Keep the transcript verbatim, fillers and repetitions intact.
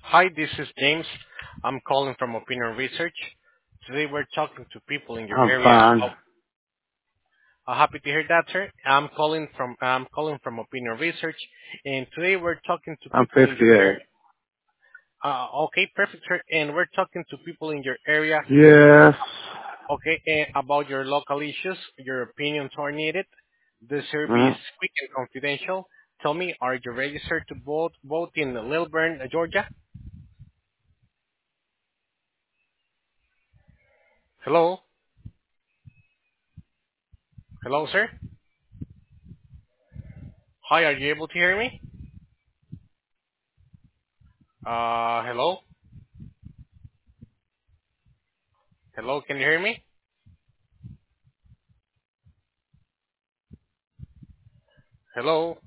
Hi, this is James. I'm calling from Opinion Research. Today we're talking to people in your I'm area fine. about. Uh, happy to hear that, sir. I'm calling from I'm calling from Opinion Research, and today we're talking to I'm people in your area. fifty-eight. Uh, okay, perfect, sir. And we're talking to people in your area. Yes. Okay, and about your local issues. Your opinions are needed. The survey is Mm. quick and confidential. Tell me, are you registered to vote vote in Lilburn, Georgia? Hello, hello, sir. Hi, are you able to hear me? Uh, hello? Hello, can you hear me? Hello?